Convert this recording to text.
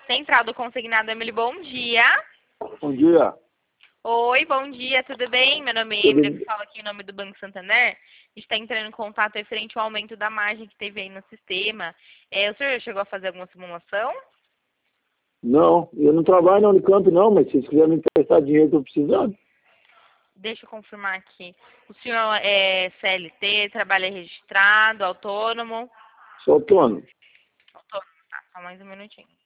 Central do Consignado, Emily, bom dia. Bom dia. Oi, bom dia, tudo bem? Meu nome é Emily, eu falo aqui em nome do Banco Santander. A gente está entrando em contato referente ao aumento da margem que teve aí no sistema. O senhor já chegou a fazer alguma simulação? Não, eu não trabalho na Unicamp não, mas se vocês quiserem me emprestar dinheiro, estou precisando. Deixa eu confirmar aqui. O senhor é CLT, trabalha registrado, autônomo? Sou autônomo. Autônomo, tá, só mais um minutinho.